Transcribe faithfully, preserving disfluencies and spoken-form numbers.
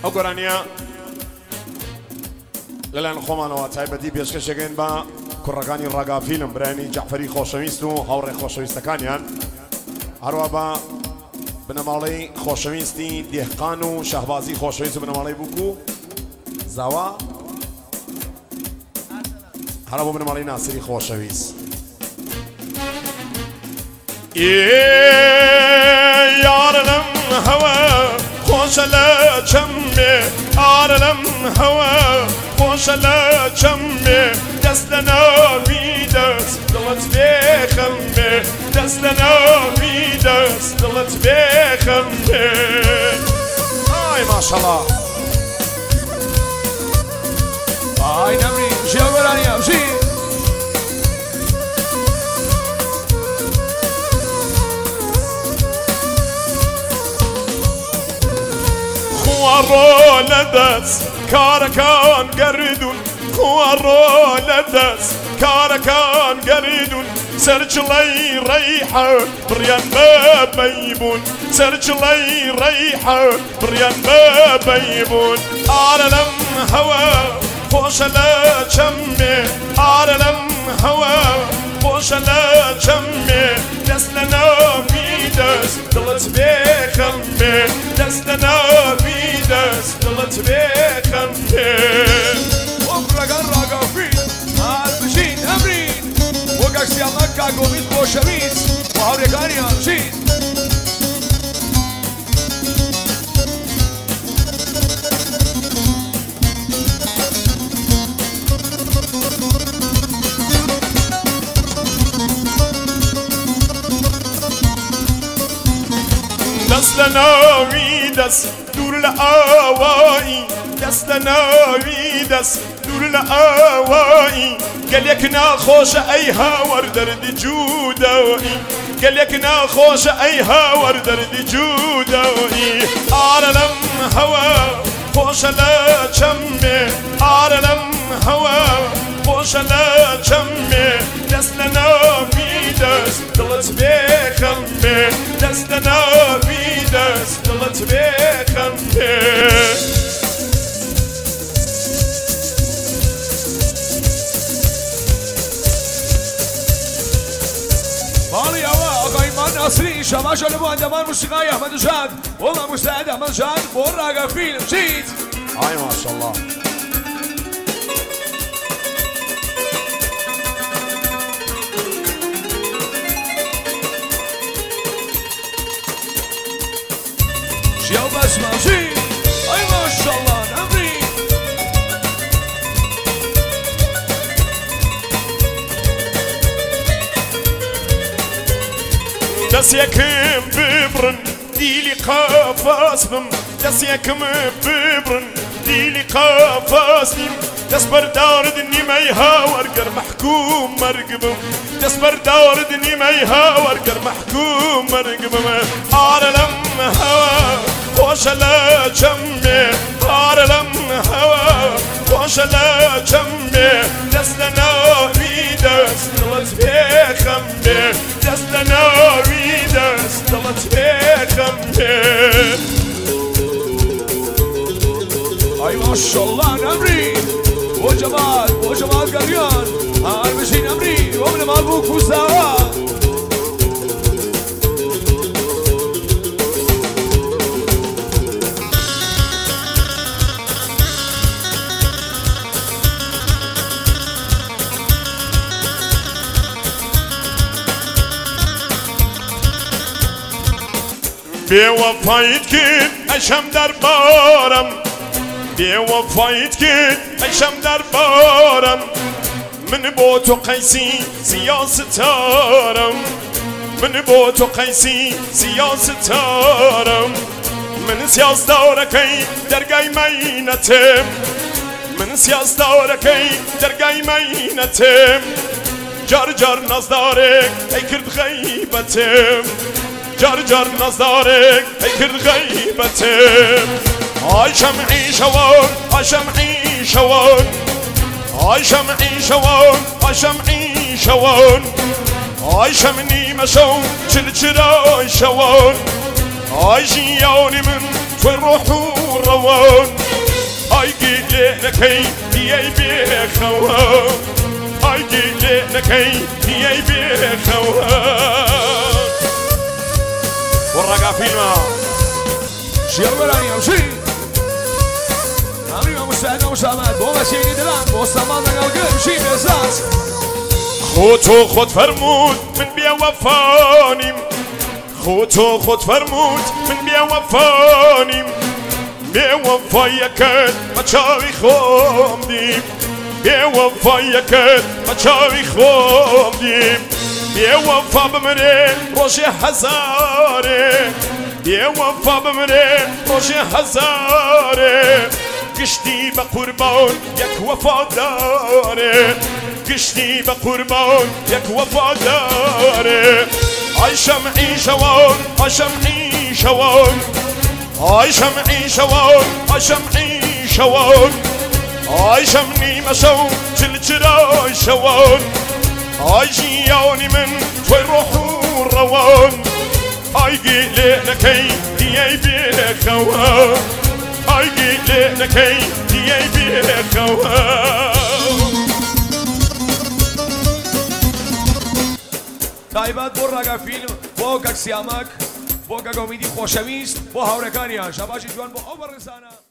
ئەو گۆرانیە لەلایەن خۆمانەوە تایبەتی پێشکەشێکین بە کوڕەکانی ڕاگافیلم برایانی جەعفەری خۆشەویست و هاوڕێ خۆشەویستەکانیان هەروە بە بنەماڵەی خۆشەویستی دێهقان و شەهبازی خۆشەویست و بنەماڵەی بووکو زاوا هەرە بۆ بنەماڵەی ناسیری خۆشەویست یار لەم هەوە خۆشە لە چەمێ ئارە لەم هەوە خۆشە لە چەمێ دەست لە ناوی دەست دڵت بێخەمێ دەست لە ناوی دەست دڵت بێخەمێ ئای ماشەڵڵا ئای نەمری ژیان وەرانیام ژی خوارۆ لە دەست کارەکان گەردون خوارۆ لە دەست کارەکان گەردون سەرچڵەی ڕەیحە بڕیان بەبەی بوون سەرچڵەی ڕەیحە بڕیان بەبەی بوون ئارە لەم هەوە خۆشە لە چەمێ ئارە لەم هەوە خۆشە لە چەمێ دەست لە ناوی دەست دڵت بێخەمێ دەست لە ناوی دەست دڵت بێخەمێ وە کوڕەکان ڕاگافین هات بژین ئەمرین وە گەکسیامە کاگۆویست خۆشەویست و هاوڕێکانیان ژین دەست لە ناوی دەست دوور لە ئاوایی دەست لە ناوی دەست دوور لە ئاوایی گەلێک ناخۆشە ئەی هاوەر دەردی جوودەوەی گەلێک ناخۆشە ئەی هاوەر دەردی جوودەوەی ئارە لەم هەوە خۆشە لە چەمێ ئارە لەم هەوە خۆشە لە چەمێ دەست لە ناوی دەست دڵت بێخەمێ دەست لە ناوی دەست دڵت بێخەمێ ماڵی ئەوە ئاقای مان ناسری شەماشە لە بۆ ئەندەمان موسیقای ئەحمەدجان وەڵا مستعد ئەحمەدجان بۆ ڕاگەفیلم ژیت ئای ماشەڵڵا ژیاو بەسمە ژی ئای ماشەڵڵا نەمری دەستێکم ببڕن دیلی قافاس بم دەستێکم ببڕن دیلی قافاس بیم دەست بەردارد نیمەی هاوەرگەر مەحکوم مەرگ بم دەست بەردارد نیمەی هاوەرگەر مەحکوم مەرگ بم ئارە لەم هەوە خۆشە لە چەمێ ئارە لەم هەوە خۆشە لە چەمێ دەست لە ناوی دەست دڵت بێخەمێ دەست لە ناوی دەست دڵت بێخەمێ ئای ماشەڵڵا نەمری بۆ جەمال بۆ جەمال گەلیان هار بژین ئەمری وە بنەماڵ بوو کوزاوە بێوەفایت کرد ئەشەم دەربارم بێوەفایت کرد ئەشەم دەربارم من بۆ تۆ قەیسی سیاستارم من بۆ تۆ قەیسی سیاستارم من سیاسدارەکەی دەرگای مەینەتم من سیاسدارەکەی دەرگای مەینەتم جار جار نازدارێک ئەی کرد غەیبەتم جار جار نازدارێک ئەی کرد غەیبەتم ئای شەمعی شەوان ئای شەمعی شەوان ئای شەمعی شەوان ئای شەمعی شەوان ئای شەم نیمە شەو چل چرای شەوان ئای ژیانی من تۆ توی روح و روان ئای گیلێ نەکەی دیەی بێخەوە ئای گیلێ نەکەی دیەی بێخەوە وەڕەگا فیلمە شێر وەرانی ئەوشی ئەمری مەموسەعەد مەموسەعەد بۆ بەچینی دلان بۆ سەمان لەگەڵگەر شی بێزاز خۆتۆ خۆت فەرموود من بێوەفانیم خۆتۆ خۆت فەرموود من بێوەفانیم بێوەفایەکەت بە چاوی خۆم دیم بێوەفایەکەت بە چاوی خۆم دیم بێوەفا بمرێ ڕۆژێ هەزارێ بێوەفا بمرێ ڕۆژێ هەزارێ گشتی بە قوربان یەک وەفادارێ گشتی بە قوربان یەک وەفادارێ ئای شەمعی شەوان ئای شەمعی شەوان ئای شەمعی شەوان ئای شەمعی شەوان ئای شەمنی مەشەو چلچرای شەوان ئای ژیانی من تۆی ڕۆح و ڕەوان ئای گیلێ نەکەی دیەی بێخەوە ئای گیلێ نەکەی دیەی بێخەوە تایبەت بۆ ڕەگا فیلم بۆ کەک سیامەک بۆ کەک ئۆمیدی خۆشەویست بۆ هاوڕێکانیان شەباشی جوان بۆ ئەو بەڕێزانە